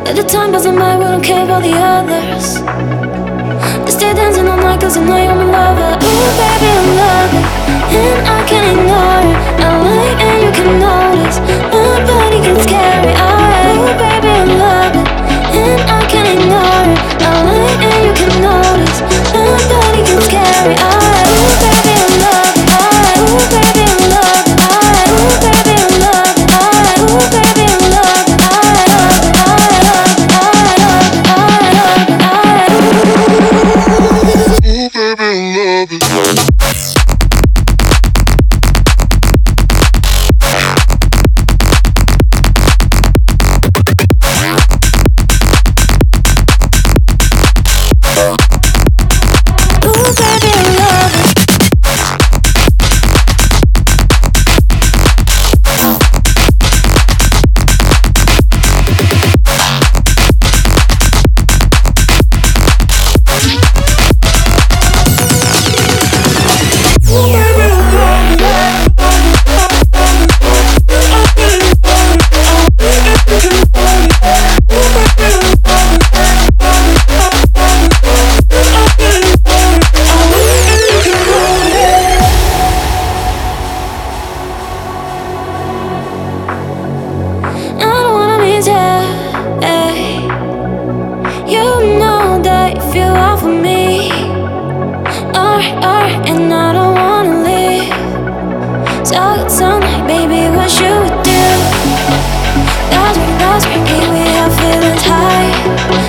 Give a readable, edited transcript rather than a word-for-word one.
Yeah, the time passing by, we don't care about the others. They stay dancing all night 'cause I know you're my lover. Ooh, baby, I love it, and I can't ignore it. I like and you can notice my body gets scary. Ooh, baby, I love it, and I can't ignore it. I like and you can notice my body gets scary. Ooh, baby, I love it. Ooh, baby, I love it. Ooh, baby, I love it. Ooh, baby, I love it. And I don't wanna leave. Sound like, baby, what should we do? That's me, keep me up feeling high.